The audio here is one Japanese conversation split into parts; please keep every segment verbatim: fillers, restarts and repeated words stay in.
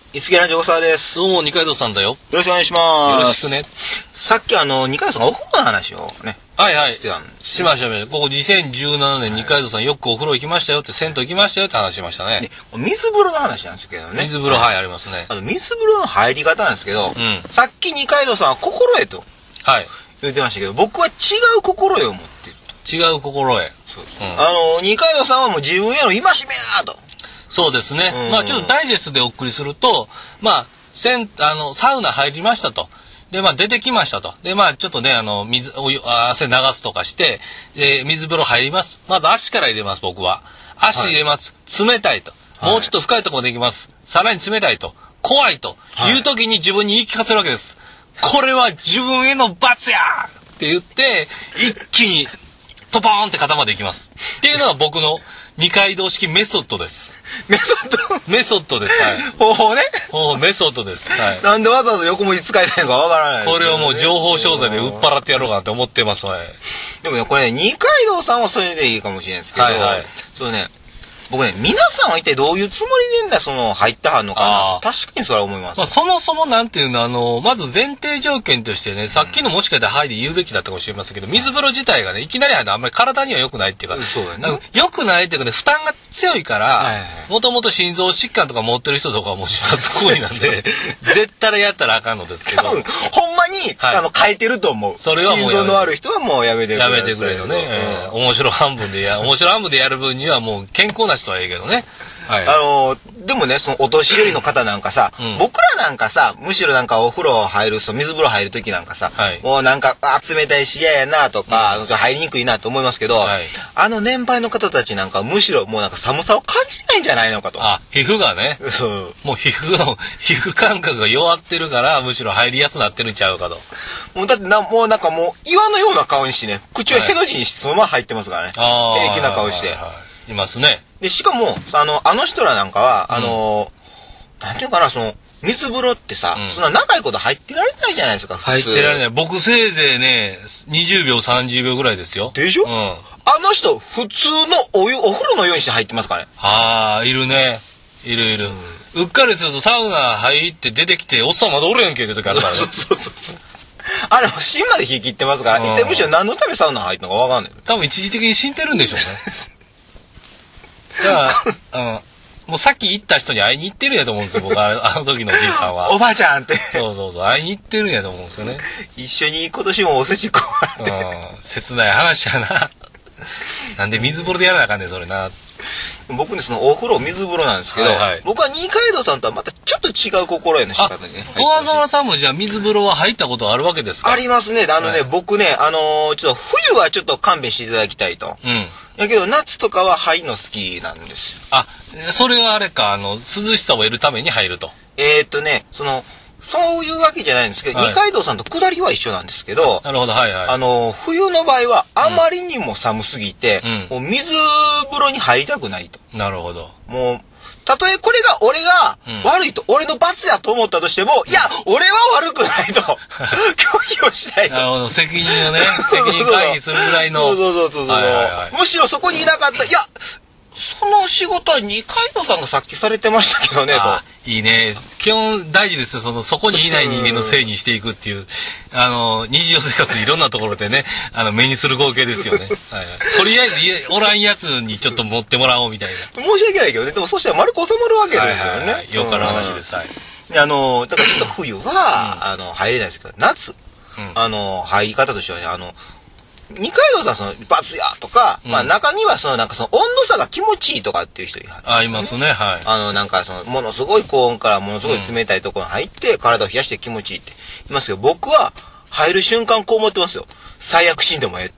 いすげラジオさわです。 どうも、二階堂さんだよ。よろしくお願いします。 よろしくね。 さっきあの、二階堂さんがお風呂の話をね。 はいはい。 してたんです。 しましたね。ここにせんじゅうななねん、二階堂さんよくお風呂行きましたよって、銭湯行きましたよって話しましたね。 水風呂の話なんですけどね。 水風呂、はい、ありますね。 あの、水風呂の入り方なんですけど、 うん、 さっき二階堂さんは心得と。 はい。 言ってましたけど、僕は違う心得を持っていると。違う心得。 そうです。うん、あの、二階堂さんはもう自分への戒めやと。 そうですね。うん、まあちょっとダイジェストでお送りすると、まあ、せん、あの、サウナ入りましたと。で、まあ出てきましたと。で、まあちょっとね、あの、水、お湯、汗流すとかして、で、水風呂入ります。まず足から入れます、僕は。足入れます。はい、冷たいと。もうちょっと深いところでいきます。さらに冷たいと。怖いと。いう時に自分に言い聞かせるわけです。これは自分への罰やって言って、一気に、トポーンって肩まで行きます。っていうのが僕の二階堂式メソッドです。 メソッドメソッドです。はい。 方法ね。 方法、メソッドです。はい。 なんでわざわざ横文字使いたいのかわからない、ね。 これをもう情報商材で売っ払ってやろうかなって思ってます。はい。 でもね、これ、ね、二階堂さんはそれでいいかもしれないですけど、はいはい。そうね、僕ね、皆さんは一体どういうつもりでね、その、入ったはんのかな。確かにそれは思います。 まあ、そもそもなんていうの、あの、まず前提条件としてね、さっきのもしかしたらはいで言うべきだったかもしれませんけど、水風呂自体がね、いきなり入るとあんまり体には良くないっていうか、 そうだね。 良くないっていうかね、負担が強いから、もともと心臓疾患とか持ってる人とかはもう自殺行為なんで、絶対やったらあかんのですけど。 多分、ほんまに、はい、あの、変えてると思う。 それはもう心臓の悪い人はもうやめてくれ。 やめてくれのね。うん、面白半分でや、面白半分でやる分にはもう健康な人はいいけどね。はい、あのー、でもね、そのお年寄りの方なんかさ、うん、僕らなんかさ、むしろなんかお風呂入る、そう水風呂入るときなんかさ、はい、もうなんか、あ、冷たいし嫌やなとか、うん、入りにくいなと思いますけど、はい、あの年配の方たちなんかむしろもうなんか寒さを感じないんじゃないのかと。 あ、皮膚がね、もう皮膚の、皮膚感覚が弱ってるから、むしろ入りやすくなってるんちゃうかと。 もうだってな、もうなんかもう岩のような顔にしてね、口をへの字にしてそのまま入ってますからね。はい、平気な顔して。はいはい、 いますね。 で、しかも、あの、あの人らなんかは、うん、あの、なんていうかな、その、水風呂ってさ、うん、そんな長いこと入ってられないじゃないですか、普通。 入ってられない。僕せいぜいね、にじゅうびょう、さんじゅうびょうぐらいですよ。 でしょ？うん。あの人、普通のお湯、お風呂のようにして入ってますからね。 はあ、いるね。いるいる。うん、うっかりするとサウナ入って出てきて、おっさんまだおるやんけって時あるからね。 そうそうそうそう。あれ、芯まで引き切ってますから、一体むしろ何のためサウナ入ったのかわかんない。 多分一時的に死んでるんでしょうね。だから、うん、もうさっき言った人に会いに行ってるんやと思うんですよ、僕は、あの時のおじいさんは。 おばあちゃんって。 そうそうそう、会いに行ってるんやと思うんですよね。 一緒に今年もおせちこうって。 うん、切ない話やな。なんで水風呂でやらなあかんねん、それな。 僕ね、そのお風呂、水風呂なんですけど、はいはい、僕は二階堂さんとはまたちょっと違う心得の仕方でね。 小川沢さんもじゃあ水風呂は入ったことあるわけですか？ ありますね。あのね、はい、僕ね、あのー、ちょっと冬はちょっと勘弁していただきたいと。うん。だけど夏とかは入るの好きなんですよ。 あ、それはあれか、あの、涼しさを得るために入ると。 えー、っとね、その、そういうわけじゃないんですけど、はい、二階堂さんと下りは一緒なんですけど、 なるほど、はいはい。 あの、冬の場合はあまりにも寒すぎて、うん、もう水風呂に入りたくないと。 なるほど。 もう、たとえこれが俺が悪いと、うん、俺の罰やと思ったとしても、いや、俺は悪くないと、拒否をしたいと。 なるほど、責任をね、責任回避するぐらいの。 そうそうそうそう。はいはいはい、むしろそこにいなかった、いや、その仕事は二階堂さんがさっきされてましたけどね、と。 いいね。基本大事ですよ。その、そこにいない人間のせいにしていくっていう、あの、日常生活いろんなところでね、あの、目にする光景ですよね。はいはい、とりあえず、おらんやつにちょっと持ってもらおうみたいな。 申し訳ないけどね。でも、そしたら丸く収まるわけですよね。はいはいはい、 よくある話です。はい。 あの、だからちょっと冬は、うん、あの、入れないですけど、夏、うん、あの、入り方としてはね、あの、二階堂さんその罰やとか、うん、まあ中にはそのなんかその温度差が気持ちいいとかっていう人いる、ね、 あ、いますね、はい。 あのなんかそのものすごい高温からものすごい冷たいところに入って体を冷やして気持ちいいって言いますけど、僕は入る瞬間こう思ってますよ。最悪死んでもええって。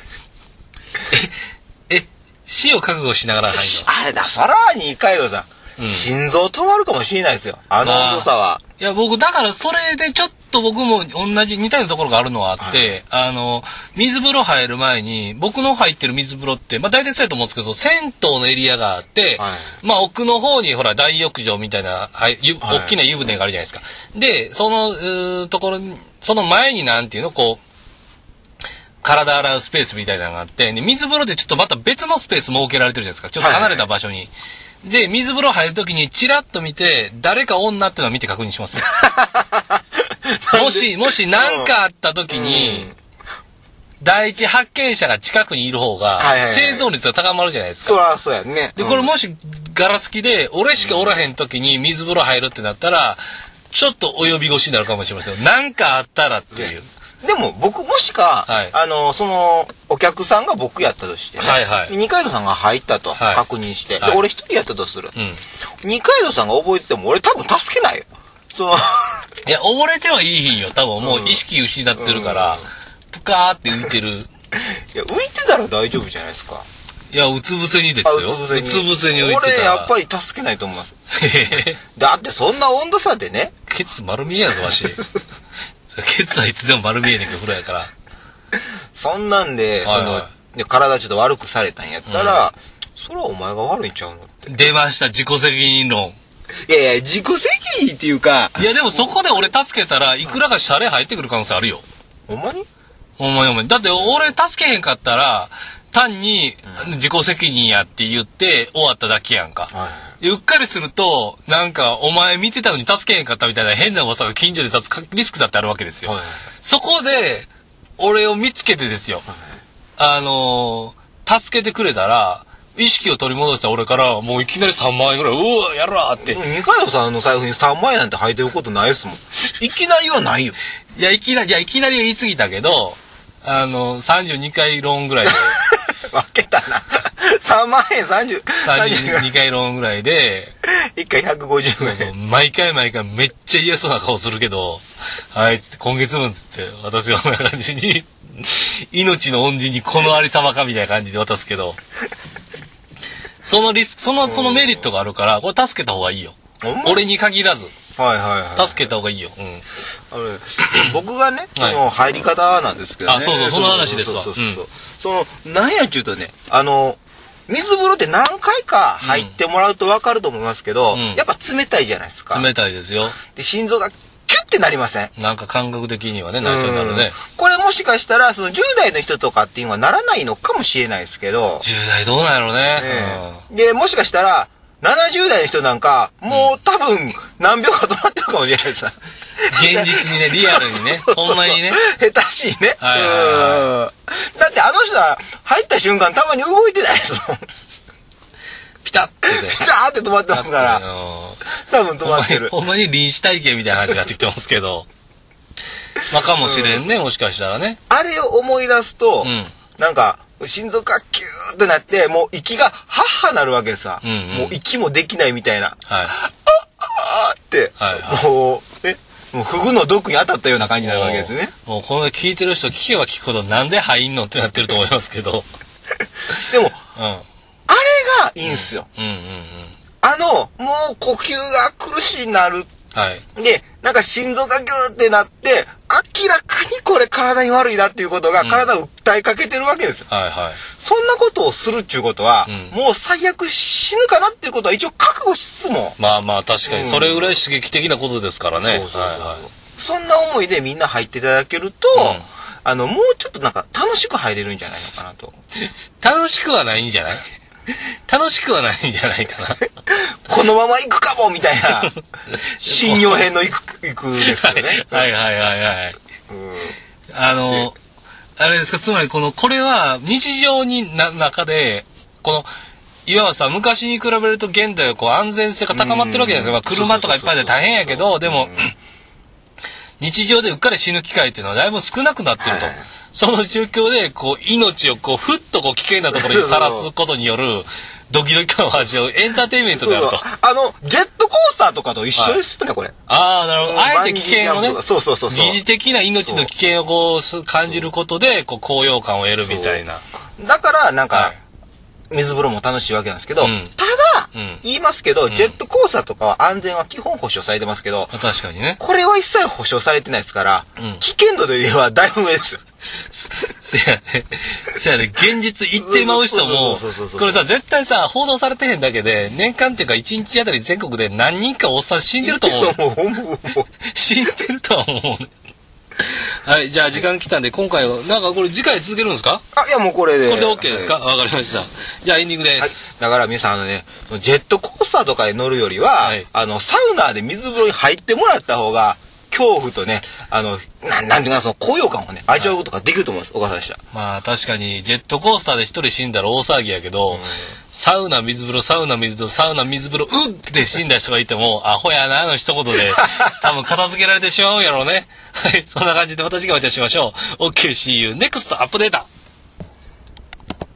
え、え、死を覚悟しながら入るの？ あれだ、そら二階堂さん、うん、心臓止まるかもしれないですよ。あの温度差は。 いや、僕、だからそれでちょっと僕も同じ似たようなところがあるのはあって、はい、あの、水風呂入る前に、僕の入ってる水風呂って、まあ大体そうやと思うんですけど、銭湯のエリアがあって、はい、まあ奥の方にほら大浴場みたいな、はい、大きな湯船があるじゃないですか。で、その、ところに、その前になんていうの、こう、体洗うスペースみたいなのがあって、で水風呂でちょっとまた別のスペース設けられてるじゃないですか。ちょっと離れた場所に。はいはい、 で、水風呂入るときにチラッと見て、誰か女っていうのを見て確認しますよ。もし、もし何かあったときに、うん、第一発見者が近くにいる方が、生存率が高まるじゃないですか。 そりゃそうやね。 で、これもしガラス機で、俺しかおらへんときに水風呂入るってなったら、ちょっと及び腰になるかもしれませんよ。何かあったらっていう。 でも僕もしか、はい、あの、その、お客さんが僕やったとしてね、はいはい、二階堂さんが入ったと、はい、確認して、で、俺一人やったとする。うん、二階堂さんが覚えてても俺多分助けないよ。そう。 いや、溺れてはいいひんよ。多分もう意識失ってるから、うん、ぷかーって浮いてる。いや、浮いてたら大丈夫じゃないですか。 いや、うつ伏せにですよ。うつ伏せに。うつ伏せに浮いてたら。 俺、やっぱり助けないと思います。だってそんな温度差でね。 ケツ丸見えやぞ、わし。ケツはいつでも丸見えねんけど、風呂やから。 そんなんで、はいはい、その、ね、体ちょっと悪くされたんやったら、うん、それはお前が悪いんちゃうのって。 出ました、自己責任論。 いやいや、自己責任っていうか。 いや、でもそこで俺助けたらいくらか謝礼入ってくる可能性あるよ。 ほんまにほんまにほんまに。だって俺助けへんかったら、単に自己責任やって言って終わっただけやんか。はい、うっかりすると、なんかお前見てたのに助けへんかったみたいな変な噂が近所で立つリスクだってあるわけですよ。はい、そこで、俺を見つけてですよ。はい、あのー、助けてくれたら、意識を取り戻した俺から、もういきなりさんまんえんぐらい、うわ、やらーって。 二階堂さんの財布にさんまんえんなんて入ってることないですもん。いきなりはないよ。 いや、いきなり、いや、いきなりは言い過ぎたけど、あの、さんじゅうにかいローンぐらいで。 分けたな。さんまんえんさんじゅう。 さんじゅうにかいローンぐらいで。 いっかいひゃくごじゅうえん。 そうそう。毎回毎回めっちゃ嫌そうな顔するけど、はい、つって、今月分つって、私がこんな感じに、命の恩人にこのありさまかみたいな感じで渡すけど、そのリスク、その、そのメリットがあるから、これ助けた方がいいよ。俺に限らず。 はいはいはい。 助けた方がいいよ。うん。 あの僕がね、その入り方なんですけどね。 あ、そうそう、その話ですわ。 そうそうそう。その、なんやっちゅうとね、あの、水風呂って何回か入ってもらうと分かると思いますけど、うん、やっぱ冷たいじゃないですか。 冷たいですよ。 で、心臓がキュッてなりません？ なんか感覚的にはね、内緒になるね。 これもしかしたら、そのじゅう代の人とかっていうのはならないのかもしれないですけど。 じゅう代どうなんやろうね。 ねうん、で、もしかしたら、ななじゅう代の人なんか、もう多分何秒か止まってるかもしれないです。 現実にね、リアルにね、ほんまにね。 下手しいね。 はいはいはい、 だってあの人は入った瞬間たまに動いてないですもん。 ピタッて。 ピタッて止まってますから。多分止まってる。 ほんまに臨死体験みたいな話になってきてますけど。まあかもしれんね、うん、もしかしたらね。 あれを思い出すと、うん、なんか、心臓がキューってなって、もう息がはっはなるわけさ。うんうん、もう息もできないみたいな。はい。ああって、はいはい、もう、え、もうフグの毒に当たったような感じになるわけですね。 もうこの聞いてる人聞けば聞くほどなんで入んのってなってると思いますけど。 でも、うん、あれがいいんすよ。うんうんうんうん、あの、もう呼吸が苦しいなる。はい。で、なんか心臓がギューってなって、明らかにこれ体に悪いなっていうことが体を訴えかけてるわけですよ。うん、はいはい。そんなことをするっていうことは、うん、もう最悪死ぬかなっていうことは一応覚悟しつつも。 まあまあ確かに、それぐらい刺激的なことですからね。 そうそうそう。はいはい、そんな思いでみんな入っていただけると、うん、あの、もうちょっとなんか楽しく入れるんじゃないのかなと。 楽しくはないんじゃない楽しくはないんじゃないかな。 このまま行くかもみたいな。新尿編の行く、行くですよね。 はいはいはいはい。うん、あの、あれですか、つまりこの、これは日常にな、中で、この、いわばさ、昔に比べると現代はこう安全性が高まってるわけですよ。まあ、車とかいっぱいで大変やけど、でも、日常でうっかり死ぬ機会っていうのはだいぶ少なくなってると。はい、その状況で、こう、命をこう、ふっとこう、危険なところにさらすことによる、ドキドキ感を味わうエンターテインメントであると。 あの、ジェットコースターとかと一緒ですよね、はい、これ。 ああ、なるほど。あえて危険をね、 そうそうそうそう。 疑似的な命の危険をこう、感じることで、こう、高揚感を得るみたいな。 だから、なんか、はい、水風呂も楽しいわけなんですけど、うん、ただ、うん、言いますけど、ジェットコースターとかは安全は基本保証されてますけど、 確かにね。 これは一切保証されてないですから、うん、危険度で言えばだいぶ上ですよ。 せやね。せやね。現実言ってまう人も、これさ、絶対さ、報道されてへんだけで、年間っていうか一日あたり全国で何人かおっさん死んでると思う。死んでるとは思うね。 はい、じゃあ時間来たんで、今回は、なんかこれ次回続けるんですか？ あ、いやもうこれで。 これで OK ですか？わ、はい、かりました。じゃあエンディングです。 はい、だから皆さんあのね、ジェットコースターとかで乗るよりは、はい、あの、サウナで水風呂に入ってもらった方が、恐怖とね、あの、ななんていうか、その高揚感をね、味わうことができると思います、小笠原でした。 まあ確かに、ジェットコースターで一人死んだら大騒ぎやけど、うん、サウナ水風呂、サウナ水風呂、サウナ水風呂、うって死んだ人がいても、アホやな、の一言で、多分片付けられてしまうんやろうね。はい、そんな感じでまた次回お会いいたしましょう。OK, see you next アップデート。